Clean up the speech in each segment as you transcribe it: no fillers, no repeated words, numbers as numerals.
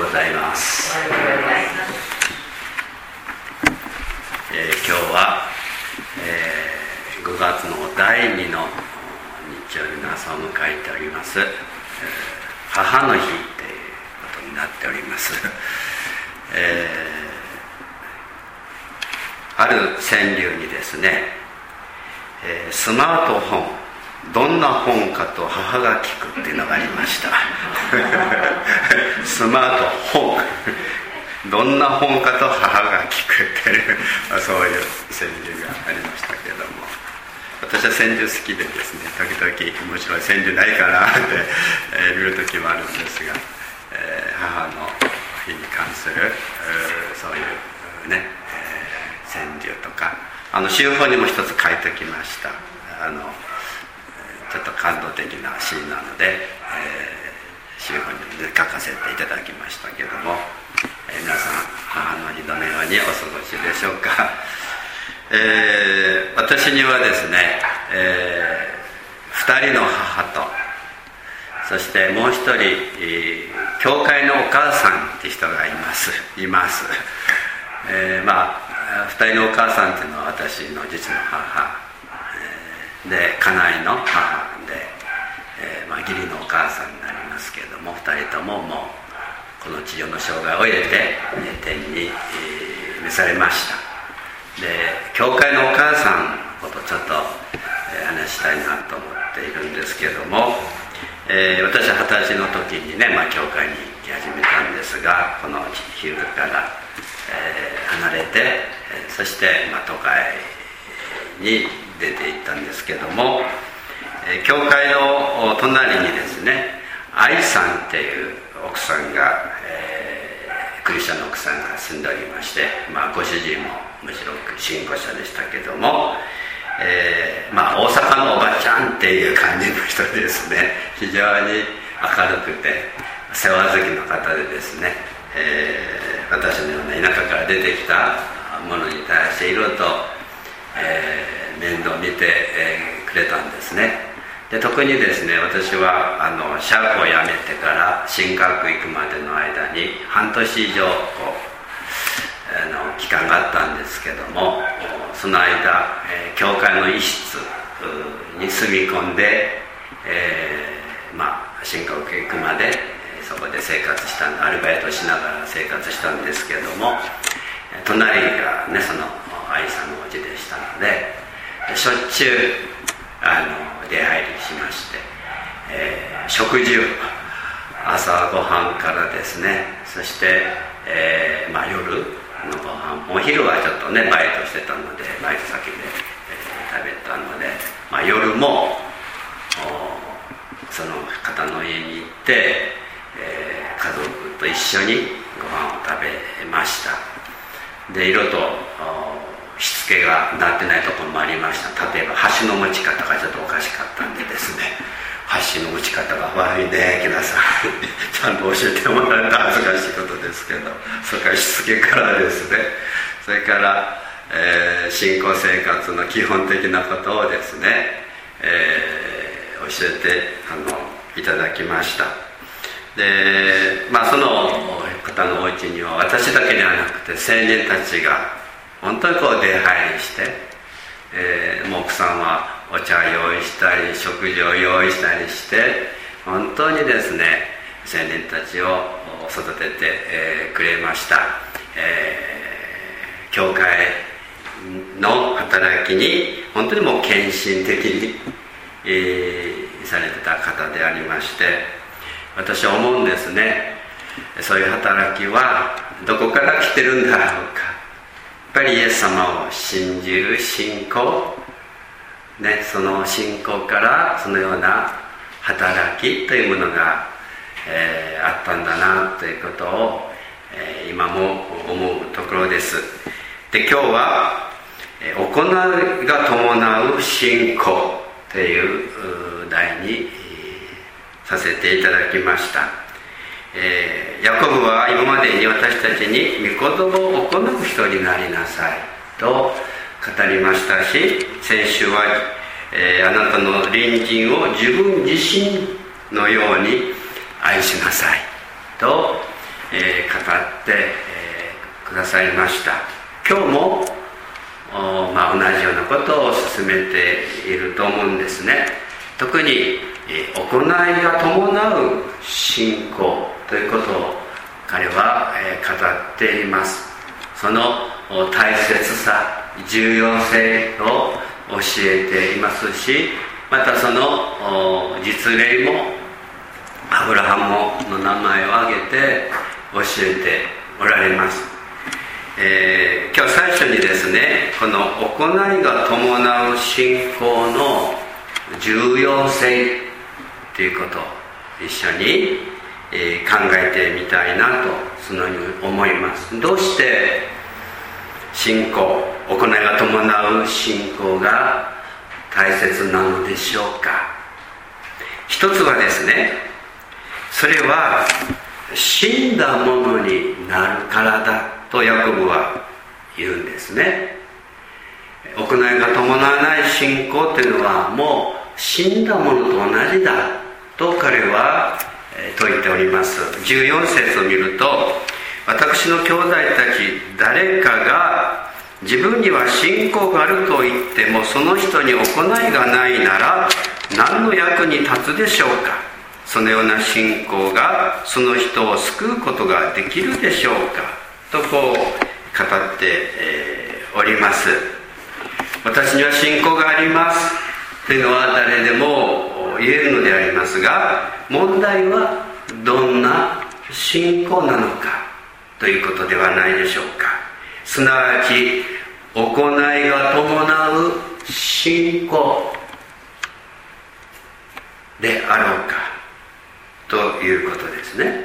ございます。今日は、5月の第2の日曜日の朝を迎えております、母の日ということになっております。ある川柳にですね、スマートフォンどんな本かと母が聞くっていうのがありました。スマートフォンどんな本かと母が聞くっていう、そういう川柳がありましたけれども、私は川柳好きでですね、時々面白い川柳ないかなって、見る時もあるんですが、母の日に関するそういうね、川柳とか週報にも一つ書いてきました。ちょっと感動的なシーンなので、週報に書かせていただきましたけども、皆さん母の日どのようにお過ごしでしょうか。私にはですね、2人の母と、そしてもう一人、教会のお母さんって人がいます。2人のお母さんっていうのは私の実の母で、家内の母で、義理のお母さんになりますけれども、2人とももうこの地上の生涯を終えて天に召されました。で、教会のお母さんのことをちょっと話したいなと思っているんですけれども、私は20歳の時にね、教会に行き始めたんですが、この昼から離れて、そして都会に出て行ったんですけども、教会の隣にですね、愛さんっていう奥さんが、クリスチャンの奥さんが住んでおりまして、ご主人もむしろ信仰者でしたけども、大阪のおばちゃんっていう感じの人ですね、非常に明るくて世話好きの方でですね、私のような田舎から出てきたものに対していろいろと、面倒を見て、くれたんですね。で、特にですね、私はシャープを辞めてから神学行くまでの間に半年以上期間があったんですけども、その間、教会の一室に住み込んで、神学行くまでそこで生活したアルバイトしながら生活したんですけども、隣がね、その愛さんのお家でしたので、しょっちゅう出入りしまして、食事を朝ごはんからですね、そして、夜のご飯、お昼はちょっとねバイトしてたのでバイト先で、食べたので、夜もその方の家に行って、家族と一緒にご飯を食べました。で、いろいろとしつけがなってないところもありました。例えば箸の持ち方がちょっとおかしかったんでですね、箸の持ち方が悪いね、木田さんちゃんと教えてもらえたら恥ずかしいことですけど、それからしつけからですね、それから、信仰生活の基本的なことをですね、教えていただきました。で、その方のお家には私だけではなくて青年たちが本当に出入りして、もう奥さんはお茶を用意したり食事を用意したりして、本当にですね青年たちを育てて、くれました。教会の働きに本当にもう献身的に、されてた方でありまして、私は思うんですね。そういう働きはどこから来てるんだろうか。やっぱりイエス様を信じる信仰、ね、その信仰からそのような働きというものが、あったんだなということを、今も思うところです。で、今日は行いが伴う信仰という題にさせていただきました。ヤコブは今までに私たちに御言葉を行う人になりなさいと語りましたし、先週は、あなたの隣人を自分自身のように愛しなさいと、 ってくださいました。今日も同じようなことを進めていると思うんですね。特に行いが伴う信仰ということを彼は語っています。その大切さ、重要性を教えていますし、またその実例もアブラハムの名前を挙げて教えておられます。今日最初にですね、この行いが伴う信仰の重要性ということを一緒に考えてみたいなとそのように思います。どうして信仰、行いが伴う信仰が大切なのでしょうか。一つはですね、それは死んだものになるからだとヤコブは言うんですね。行いが伴わない信仰というのはもう死んだものと同じだと彼は説いております。14節を見ると、私の兄弟たち誰かが自分には信仰があると言ってもその人に行いがないなら何の役に立つでしょうか。そのような信仰がその人を救うことができるでしょうかとこう語っております。私には信仰がありますというのは誰でも言えるのでありますが、問題はどんな信仰なのかということではないでしょうか。すなわち行いが伴う信仰であろうかということですね。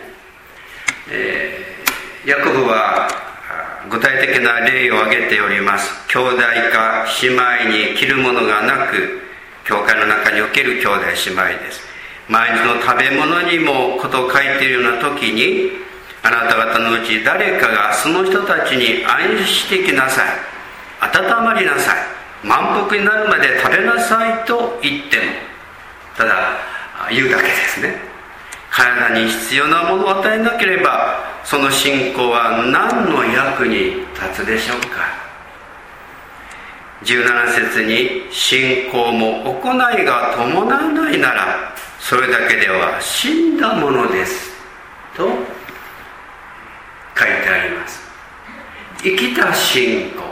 ヤコブは具体的な例を挙げております。兄弟か姉妹に着るものがなく、教会の中における兄弟姉妹です。毎日の食べ物にもことを書いているような時に、あなた方のうち誰かがその人たちに愛してきなさい、温まりなさい、満腹になるまで食べなさいと言っても、ただ言うだけですね。体に必要なものを与えなければその信仰は何の役に立つでしょうか。17節に信仰も行いが伴わないならそれだけでは死んだものですと書いてあります。生きた信仰、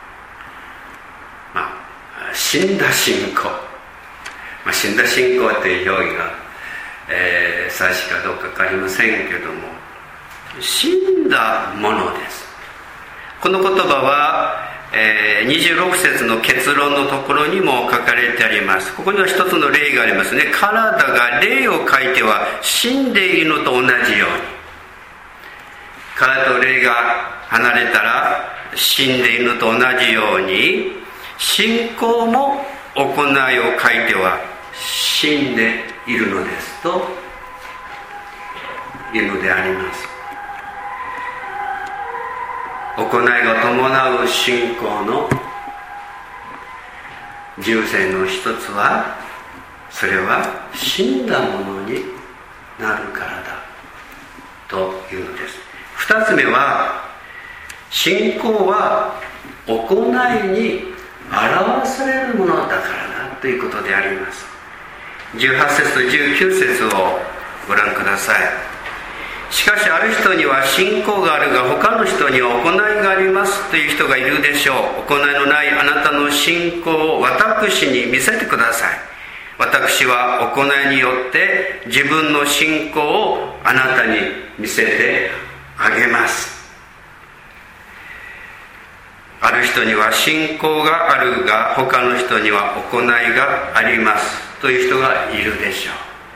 死んだ信仰、死んだ信仰という表現が正しいかどうか分かりませんけども、死んだものです。この言葉は、26節の結論のところにも書かれてあります。ここには一つの例がありますね。体が霊を書いては死んでいるのと同じように、体と霊が離れたら死んでいるのと同じように、信仰も行いを書いては死んでいるのですというのであります。行いが伴う信仰の重点の一つは、それは死んだものになるからだというのです。二つ目は、信仰は行いに表されるものだからだということであります。18節と19節をご覧ください。しかしある人には信仰があるが他の人には行いがありますという人がいるでしょう。行いのないあなたの信仰を私に見せてください。私は行いによって自分の信仰をあなたに見せてあげます。ある人には信仰があるが他の人には行いがありますという人がいるでしょう。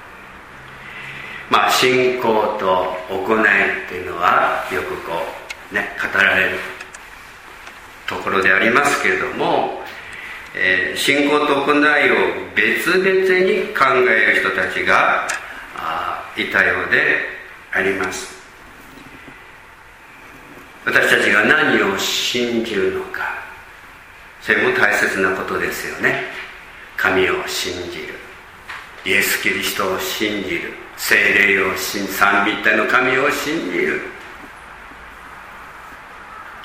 信仰と行いというのはよく語られるところでありますけれども、信仰と行いを別々に考える人たちがいたようであります。私たちが何を信じるのか、それも大切なことですよね。神を信じる、イエス・キリストを信じる、聖霊を信じ、三位一体の神を信じる、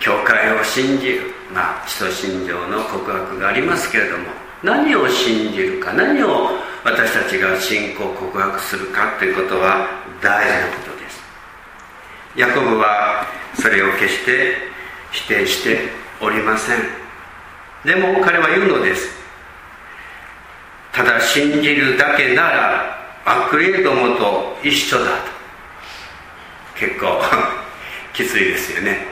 教会を信じる、使徒信条の告白がありますけれども、何を信じるか、何を私たちが信仰告白するかということは大事なことです。ヤコブはそれを決して否定しておりません。でも彼は言うのです。ただ信じるだけなら悪霊どもと一緒だと。結構きついですよね。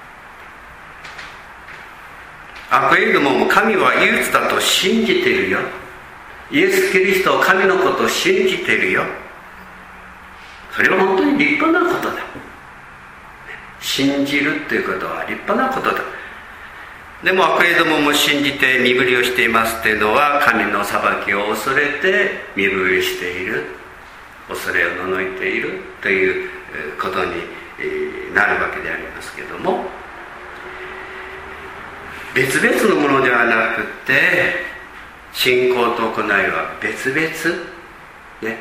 悪霊どもも神は唯一だと信じているよ。イエス・キリストは神のことを信じているよ。それは本当に立派なことだ。信じるということは立派なことだ。でも悪霊どもも信じて身振りをしていますというのは、神の裁きを恐れて身振りしている、恐れをののいているということになるわけでありますけれども、別々のものではなくて、信仰と行いは別々、ね、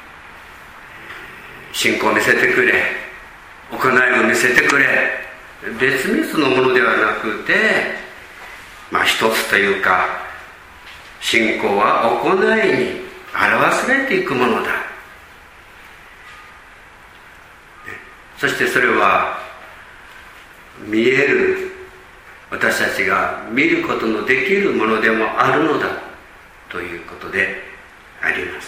信仰を見せてくれ、行いを見せてくれ、別々のものではなくて、一つというか、信仰は行いに表されていくものだ。そしてそれは見える、私たちが見ることのできるものでもあるのだということであります。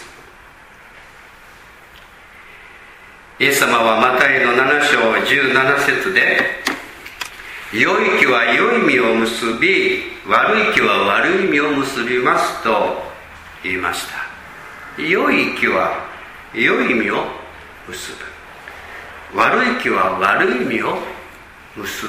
イエス様はマタイの7章17節で、良い木は良い実を結び、悪い木は悪い実を結びますと言いました。良い木は良い実を結ぶ、悪い木は悪い実を結ぶ。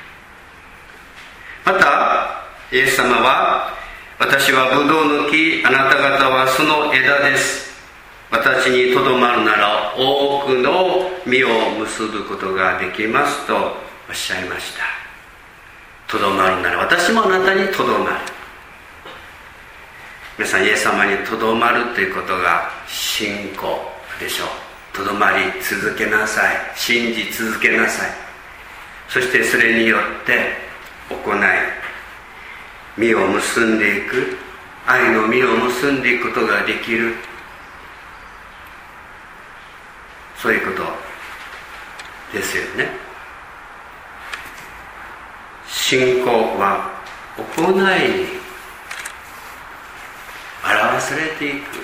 またイエス様は、私はブドウの木、あなた方はその枝です。私にとどまるなら多くの実を結ぶことができますとおっしゃいました。とどまるなら私もあなたにとどまる。皆さん、イエス様にとどまるということが信仰でしょう。とどまり続けなさい、信じ続けなさい。そしてそれによって行い、実を結んでいく、愛の実を結んでいくことができる、そういうことですよね。信仰は行いに表されていく。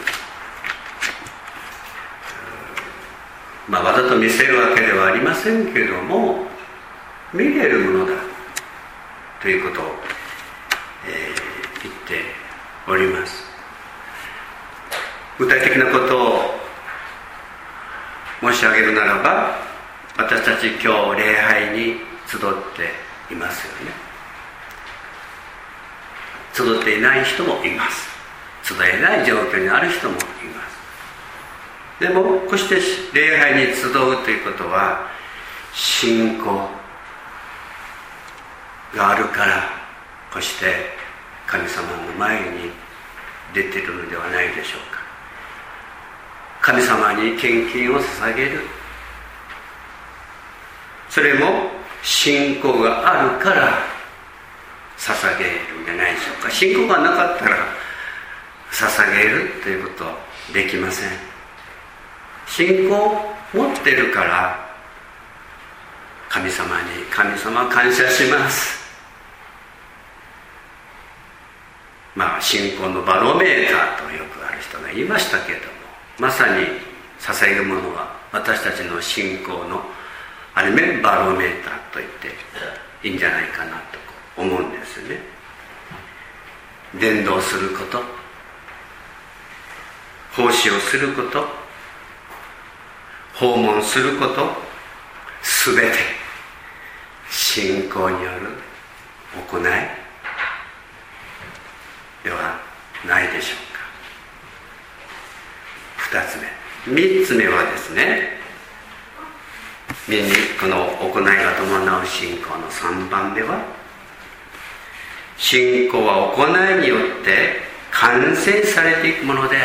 わざと見せるわけではありませんけれども、見れるものだということを、言っております。具体的なことを申し上げるならば、私たち今日礼拝に集っていますよね。集っていない人もいます。集えない状況にある人もいます。でもこうして礼拝に集うということは、信仰があるからこうして神様の前に出ているのではないでしょうか。神様に献金を捧げる、それも信仰があるから捧げるんじゃないでしょうか。信仰がなかったら捧げるということはできません。信仰を持ってるから神様感謝します。信仰のバロメーターとよくある人が言いましたけれども、まさに捧げるものは私たちの信仰のある面バロメーターと言っていいんじゃないかなと思うんですね。伝道すること、奉仕をすること、訪問すること、すべて信仰による行いではないでしょうか。2つ目、3つ目はですね、この行いが伴う信仰の3番目は、信仰は行いによって完成されていくもので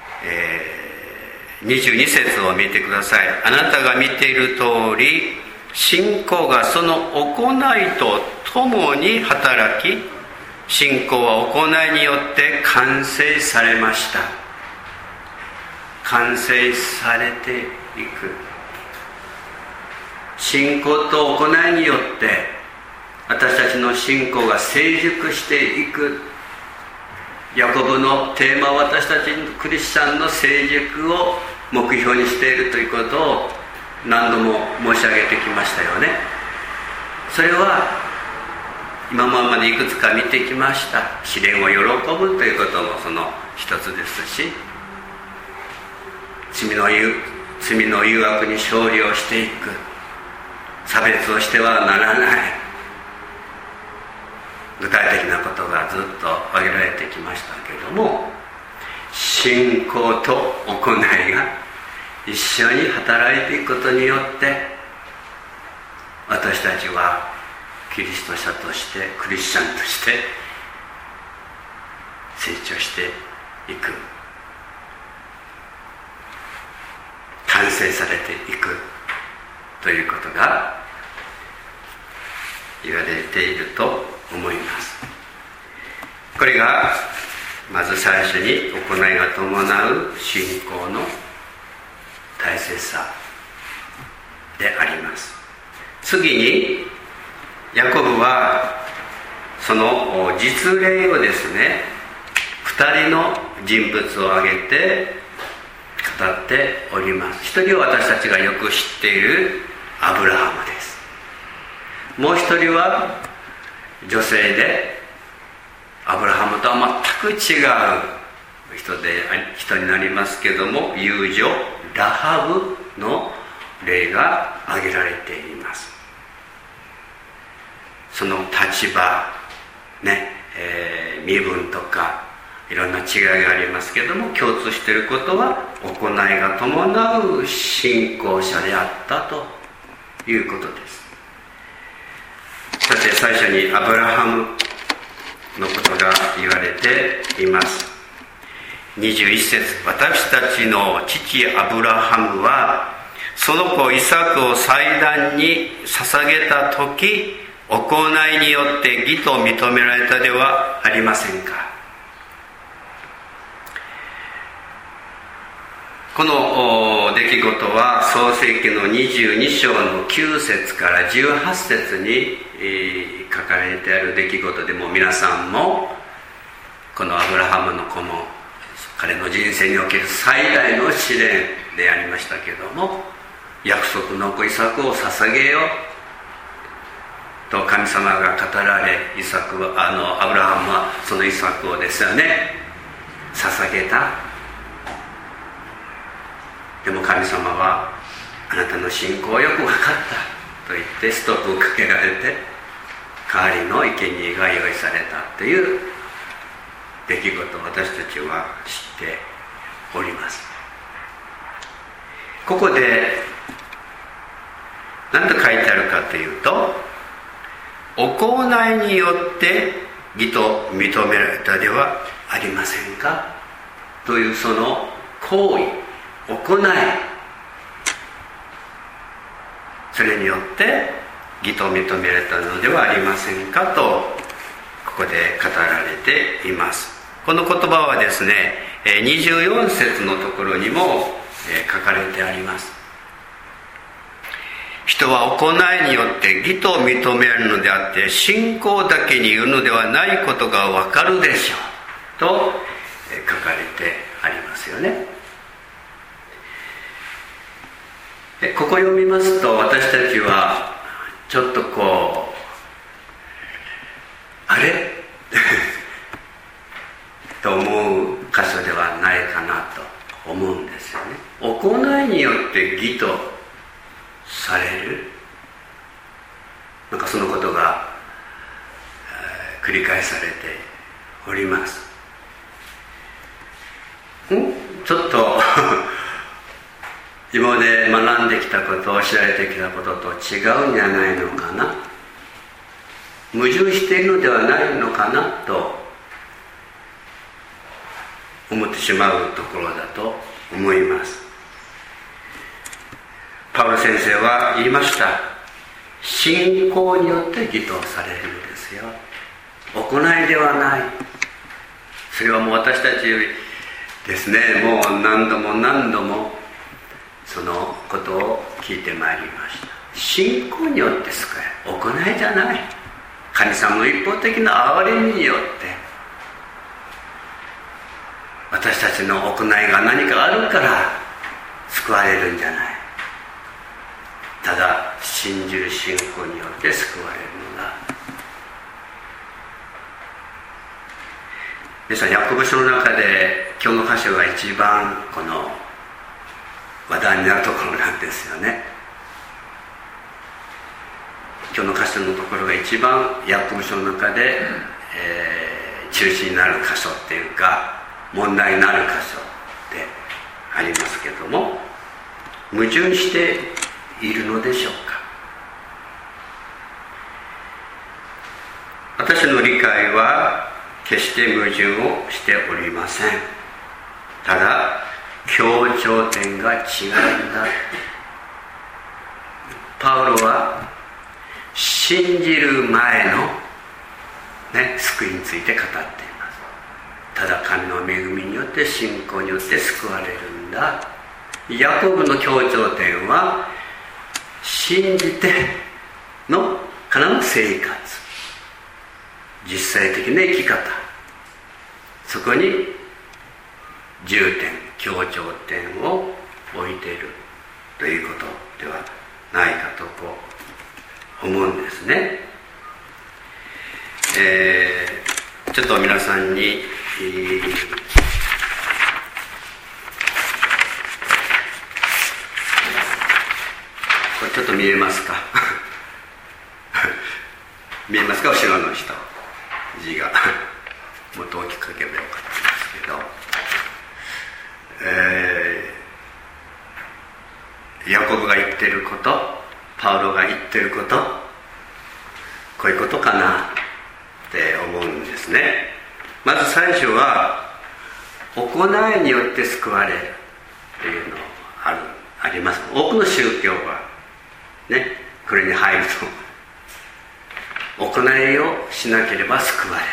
ある。22節を見てください。あなたが見ている通り、 信仰がその行いとともに働き、信仰は行いによって完成されました。完成されていく。信仰と行いによって私たちの信仰が成熟していく。ヤコブのテーマは私たちクリスチャンの成熟を目標にしているということを何度も申し上げてきましたよね。それは今までいくつか見てきました。試練を喜ぶということもその一つですし、罪の誘惑に勝利をしていく、差別をしてはならない、具体的なことがずっと挙げられてきましたけれども、信仰と行いが一緒に働いていくことによって私たちはキリスト者として、クリスチャンとして成長していく、完成されていくということが言われていると思います。これがまず最初に行いが伴う信仰の大切さであります。次にヤコブはその実例をですね、2人の人物を挙げて語っております。一人は私たちがよく知っているアブラハムです。もう一人は女性でアブラハムとは全く違う人になりますけども、遊女ラハブの例が挙げられています。その立場ね、身分とかいろんな違いがありますけども、共通していることは行いが伴う信仰者であったということです。さて最初にアブラハムのことが言われています。21節、私たちの父アブラハムはその子イサクを祭壇に捧げた時、行いによって義と認められたではありませんか。この出来事は創世記の22章の9節から18節に書かれてある出来事で、も皆さんもこのアブラハムの子も彼の人生における最大の試練でありましたけども、約束の子イサクを捧げようと神様が語られ、アブラハムはそのイサクをですよね捧げた。でも神様はあなたの信仰はよく分かったと言ってストップをかけられて、代わりの生贄が用意されたという出来事を私たちは知っております。ここで何と書いてあるかというと、行いによって義と認められたではありませんかというその行為、行い、それによって義と認められたのではありませんかとここで語られています。この言葉はですね、24節のところにも書かれてあります。人は行いによって義と認められるのであって、信仰だけに言うのではないことがわかるでしょうと書かれてありますよね。ここ読みますと、私たちはちょっとあれと思う箇所ではないかなと思うんですよね。行いによって義とされる、なんかそのことが繰り返されております。ちょっと今まで学んできたこと、知られてきたことと違うんじゃないのかな、矛盾しているのではないのかなと思ってしまうところだと思います。パウロ先生は言いました。 信仰によって義とされるのですよ。行いではない。それはもう私たちですね、もう何度も何度もそのことを聞いてまいりました。信仰によって救え、行いじゃない。神様の一方的な憐れみによって私たちの行いが何かあるから救われるんじゃない。ただ信じる信仰によって救われるのだ。皆さん、ヤコブ書の中で今日の箇所が一番この話題になるところなんですよね。今日の箇所のところが一番ヤコブ書の中で、中心になる箇所っていうか問題になる箇所でありますけども、矛盾しているのでしょうか。私の理解は決して矛盾をしておりません。ただ強調点が違うんだ。パウロは信じる前の、救いについて語っています。ただ神の恵みによって信仰によって救われるんだ。ヤコブの強調点は信じてのからの生活、実際的な生き方、そこに重点、強調点を置いているということではないかと思うんですね。ちょっと皆さんにこれちょっと見えますか見えますか、後ろの人、字がもっと大きく書けばよかったんですけど、ヤコブが言ってること、パウロが言ってること、こういうことかなって思うんですね。まず最初は行いによって救われるというのあります。多くの宗教はね、これに入ると行いをしなければ救われない、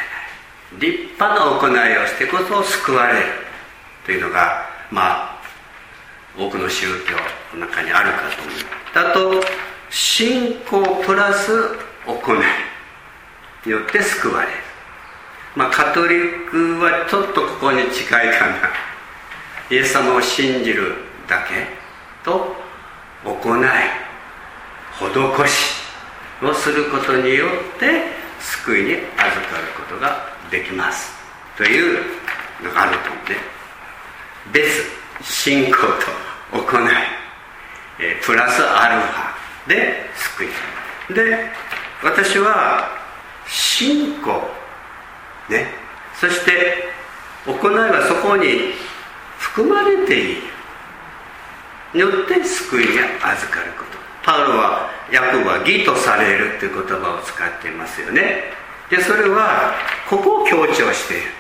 立派な行いをしてこそ救われるというのが多くの宗教の中にあるかと思います。あと信仰プラス行いによって救われる。カトリックはちょっとここに近いかな。イエス様を信じるだけと行い、施しをすることによって救いに預かることができますというのがあると思うね。別信仰と行い、プラスアルファで救いで、私は信仰そして行いはそこに含まれているによって救いに預かること。パウロはヤコブは義とされるという言葉を使っていますよね。でそれはここを強調している。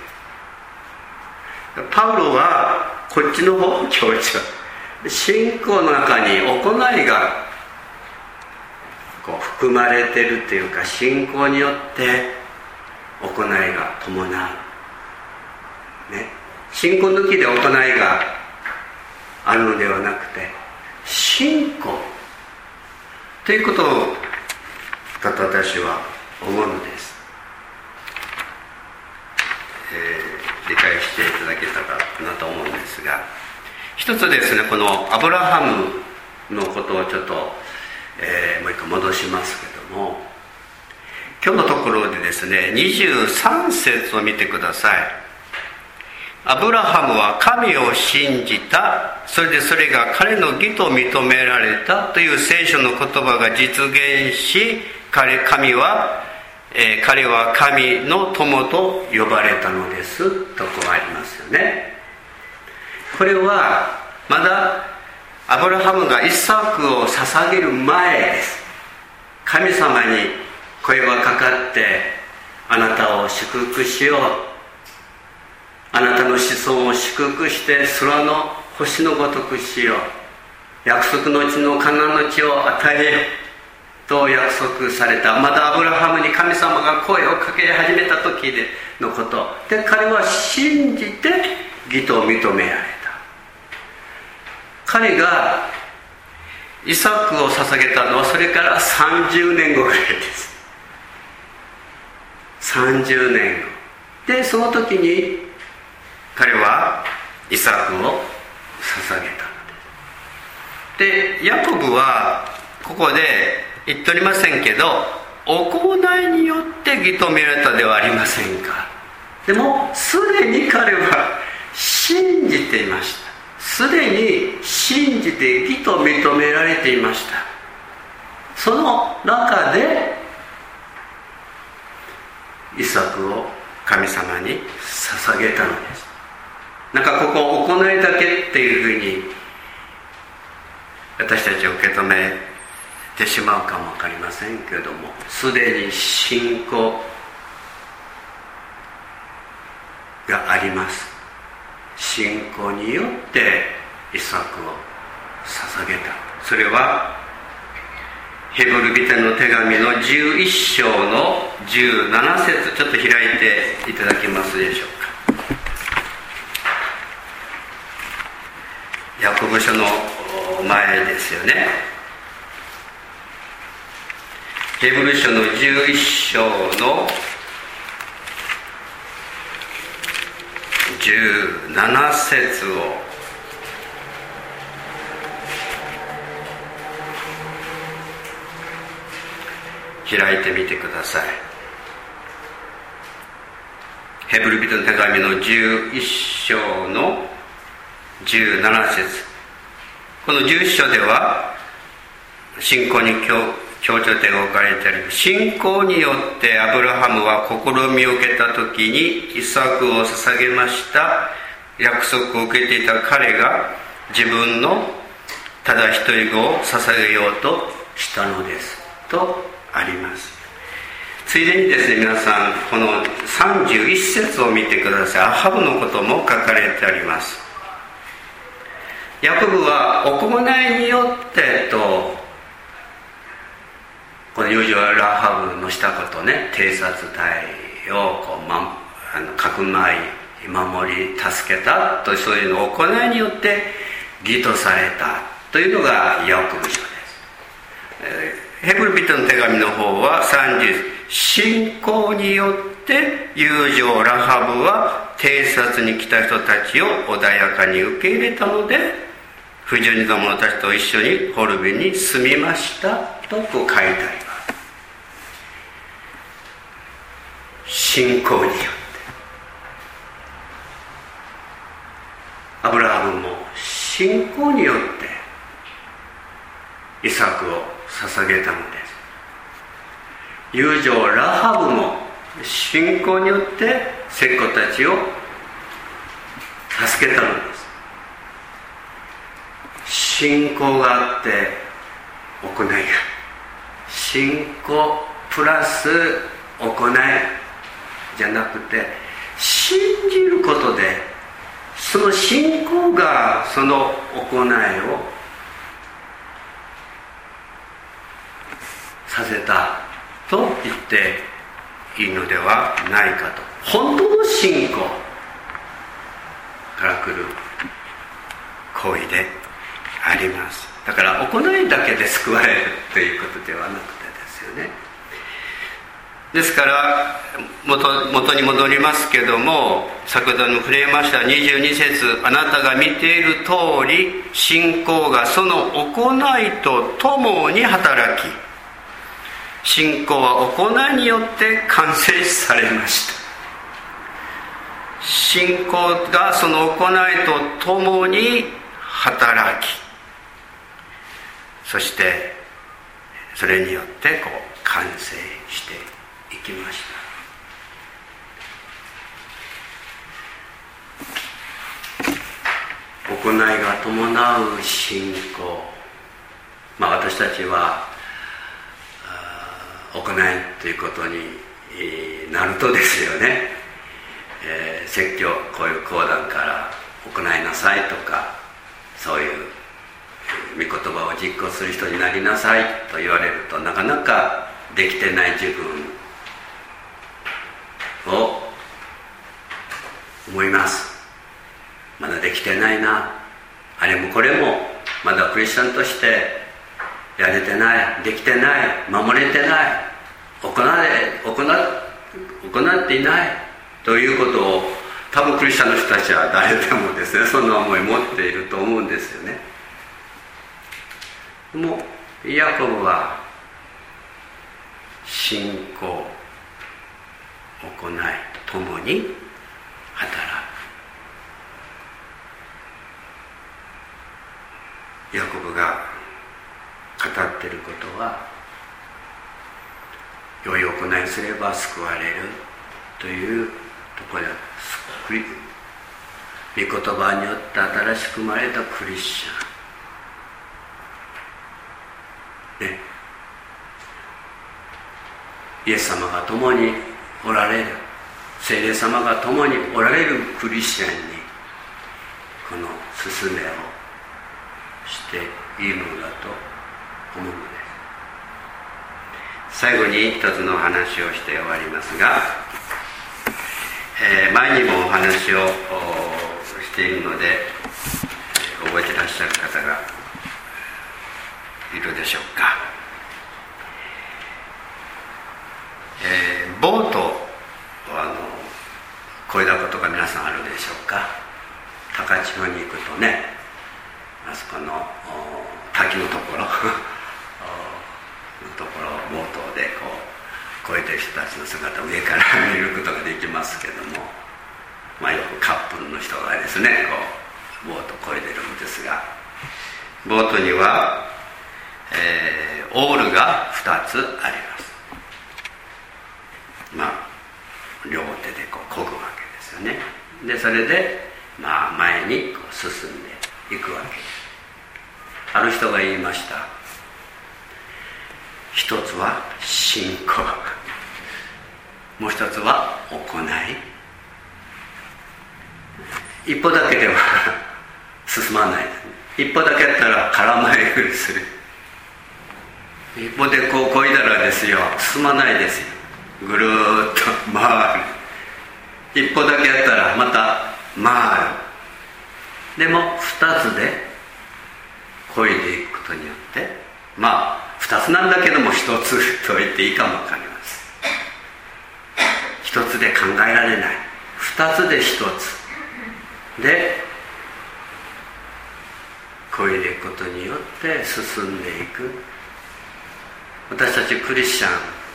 パウロはこっちの方を強調、信仰の中に行いが含まれているというか、信仰によって行いが伴う、信仰抜きで行いがあるのではなくて、信仰ということだと私は思うのです。理解していただけたらなと思うんですが、一つですね、このアブラハムのことをちょっと、もう一回戻しますけども、今日のところでですね、23節を見てください。アブラハムは神を信じた、それでそれが彼の義と認められたという聖書の言葉が実現し、彼は神の友と呼ばれたのですとこうありますよね。これはまだアブラハムがイサクを捧げる前です。神様に声がかかって、あなたを祝福しよう、あなたの子孫を祝福して空の星のごとくしよう、約束の地のカナンの地を与えよと約束された、まだアブラハムに神様が声をかけ始めた時でのことで、彼は信じて義と認められた。彼がイサクを捧げたのはそれから30年後ぐらいです。30年後で、その時に彼はイサクを捧げたのです。でヤコブはここで言っておりませんけど、行いによって義とめられたではありませんか。でもすでに彼は信じていました。すでに信じて義と認められていました。その中でイサクを神様に捧げたのです。なんかここ行いだけっていうふうに私たちを受け止めてしまうかも分かりませんけれども、すでに信仰があります。信仰によってイサクを捧げた。それはヘブル人の手紙の11章の17節、ちょっと開いていただけますでしょうか。ヤコブ書の前ですよね。ヘブル書の11章の17節を開いてみてください。ヘブル人の手紙の11章の17節。この11章では信仰に強調点が置かれてあります。信仰によってアブラハムは試みを受けた時にイサクを捧げました。約束を受けていた彼が自分のただ一人子を捧げようとしたのですとあります。ついでにですね、皆さんこの31節を見てください。アハブのことも書かれてあります。ヤコブは行いによってと、この友情ラハブのしたことね、偵察隊をかくまい守り助けたと、そういうのを行いによって義とされたというのがヤコブ書です。ヘブル人の手紙の方は30、信仰によって友情ラハブは偵察に来た人たちを穏やかに受け入れたので、不純な者たちと一緒にホルビに住みましたとこう書いてあります。信仰によってアブラハムも信仰によってイサクを捧げたのです。友情ラハブも信仰によってせっ子たちを助けたのです。信仰があって行いが、信仰プラス行いじゃなくて、信じることでその信仰がその行いをさせたと言っていいのではないかと。本当の信仰から来る行為であります。だから行いだけで救われるということではなくてですよね。ですから元に戻りますけども、先ほども触れました22節、あなたが見ている通り信仰がその行いとともに働き、信仰は行いによって完成されました。信仰がその行いとともに働き、そしてそれによって完成していきました。行いが伴う信仰、私たちは行いということになるとですよね、説教、こういう講談から行いなさいとか、そういう御言葉を実行する人になりなさいと言われると、なかなかできてない自分を思います。まだできてないな、あれもこれもまだクリスチャンとしてやれてない、できてない、守れてない、行っていないということを、多分クリスチャンの人たちは誰でもですね、そんな思い持っていると思うんですよね。でもヤコブは信仰、行いともに働く。ヤコブが語っていることは、良い行いをすれば救われるというところで、御言葉によって新しく生まれたクリスチャン、ね、イエス様が共におられる、聖霊様が共におられるクリスチャンにこの勧めをしているのだと思うのです。最後に一つの話をして終わりますが、前にもお話をしているので覚えていらっしゃる方がいるでしょうか。ボートをこいだことが皆さんあるでしょうか。高千穂に行くとね、あそこの滝のところボートでこいでる人たちの姿を上から見ることができますけども、よくカップルの人がですね、ボートをこいでるんですが、ボートには、オールが2つあります。両手で漕ぐわけですよね。でそれで前に進んでいくわけです。ある人が言いました。一つは信仰、もう一つは行い。一歩だけでは進まないですね。一歩だけやったら空回りする。一歩でこいだらですよ、進まないですよ。ぐるーっと回る。一歩だけやったらまた回る。でも二つで漕いでいくことによって、二つなんだけども一つと言っていいかもわかります。一つで考えられない、二つで一つで漕いでいくことによって進んでいく。私たちクリスチャン、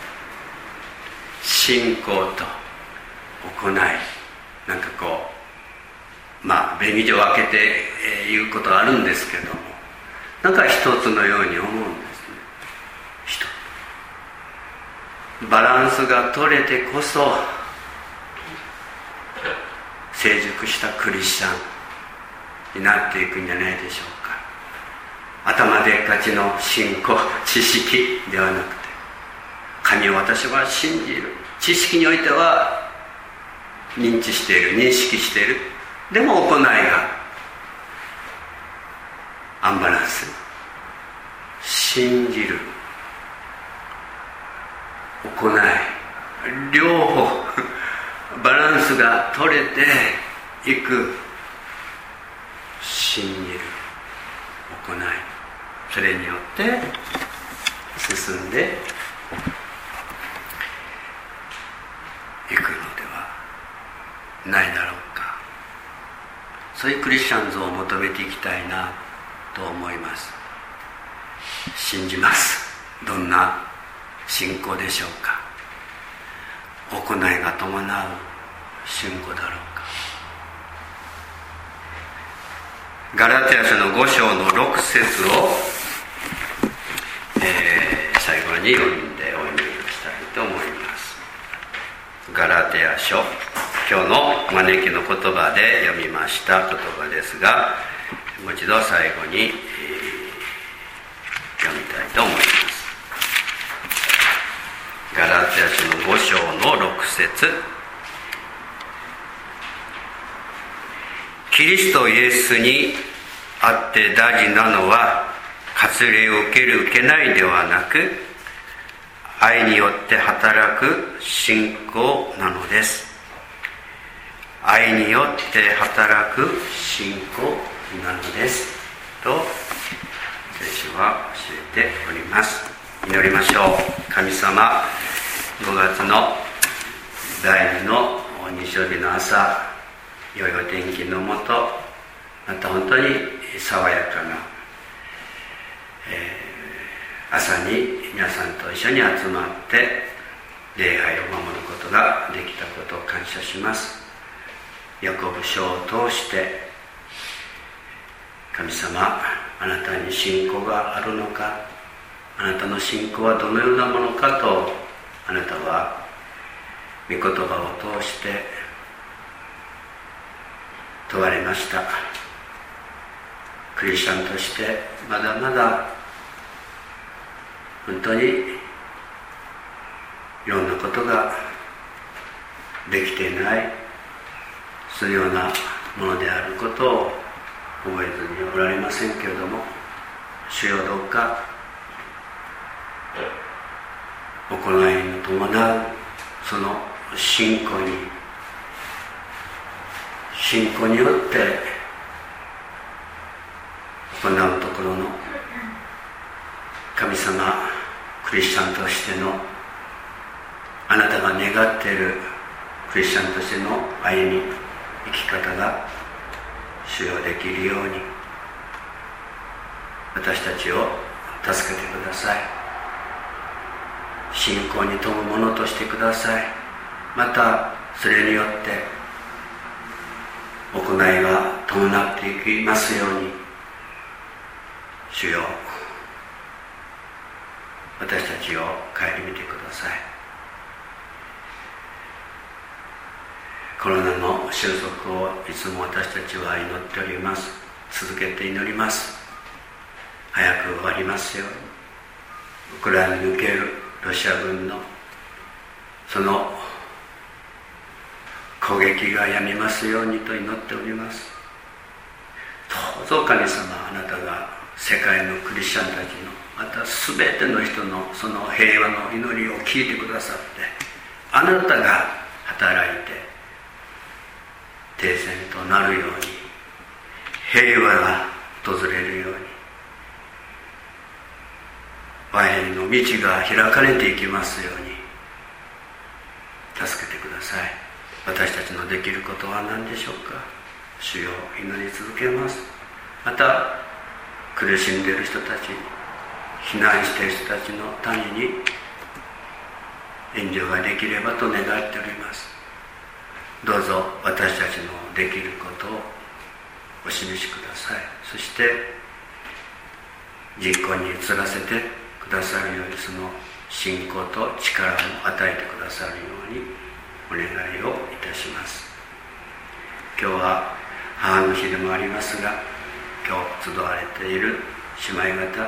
信仰と行い、便宜上分けて言うことはあるんですけども、一つのように思うんですね。バランスが取れてこそ成熟したクリスチャンになっていくんじゃないでしょうか。頭でっかちの信仰、知識ではなくて、神を私は信じる、知識においては認知している、認識している、でも行いがアンバランス。信じる、行い、両方バランスが取れていく。信じる、行い、それによって進んでいくのではないだろうか。そういうクリスチャン像を求めていきたいなと思います。信じます。どんな信仰でしょうか。行いが伴う信仰だろうか。ガラテヤ書の5章の6節を、最後に読んでお祈りをしたいと思います。ガラテヤ書、今日の招きの言葉で読みました言葉ですが、もう一度最後に、読みたいと思います。ガラテヤ書の5章の6節、キリストイエスにあって大事なのは割礼を受ける受けないではなく、愛によって働く信仰なのです。愛によって働く信仰なのですと聖書は教えております。祈りましょう。神様、5月の第2の日曜日の朝、良いお天気のもと、また本当に爽やかな、朝に皆さんと一緒に集まって礼拝を守ることができたことを感謝します。ヤコブ書を通して神様、あなたに信仰があるのか、あなたの信仰はどのようなものかとあなたは御言葉を通して問われました。クリスチャンとしてまだまだ本当にいろんなことができていない、そういうようなものであることを覚えずにおられませんけれども、主よ、どうか行いに伴うその信仰によって行うところの神様、クリスチャンとしてのあなたが願っているクリスチャンとしての歩み、生き方が主要できるように私たちを助けてください。信仰に富むものとしてください。またそれによって行いが伴っていきますように、主よ、私たちを顧みてください。コロナの収束をいつも私たちは祈っております。続けて祈ります。早く終わりますように。ウクライナにおけるロシア軍のその攻撃がやみますようにと祈っております。どうぞ神様、あなたが世界のクリスチャンたちの、また全ての人のその平和の祈りを聞いてくださって、あなたが働いて停戦となるように、平和が訪れるように、和平の道が開かれていきますように助けてください。私たちのできることは何でしょうか。主よ、祈り続けます。また苦しんでいる人たち、避難している人たちの谷に援助ができればと願っております。どうぞ私たちのできることをお示しください。そして実行に移らせてくださるように、その信仰と力を与えてくださるようにお願いをいたします。今日は母の日でもありますが、今日集われている姉妹方、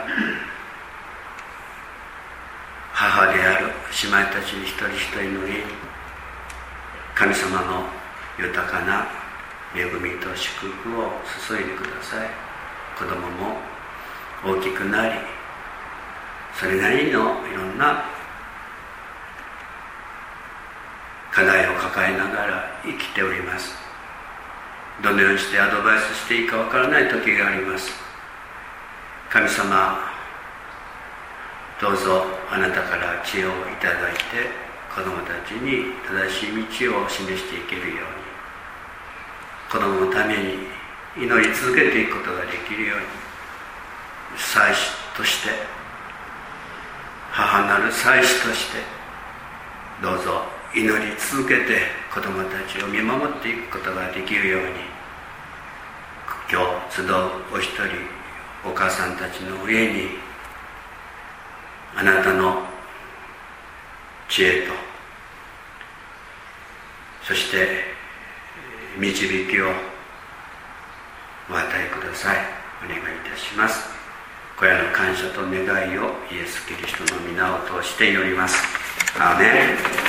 母である姉妹たち一人一人の家に神様の豊かな恵みと祝福を注いでください。子供も大きくなり、それなりのいろんな課題を抱えながら生きております。どのようにしてアドバイスしていいかわからない時があります。神様、どうぞあなたから知恵をいただいて、子供たちに正しい道を示していけるように、子供のために祈り続けていくことができるように、祭司として、母なる祭司として、どうぞ祈り続けて子供たちを見守っていくことができるように、今日集うお一人お母さんたちの上にあなたの知恵と、そして導きをお与えください。お願いいたします。これらの感謝と願いをイエス・キリストの皆を通して祈ります。アーメン。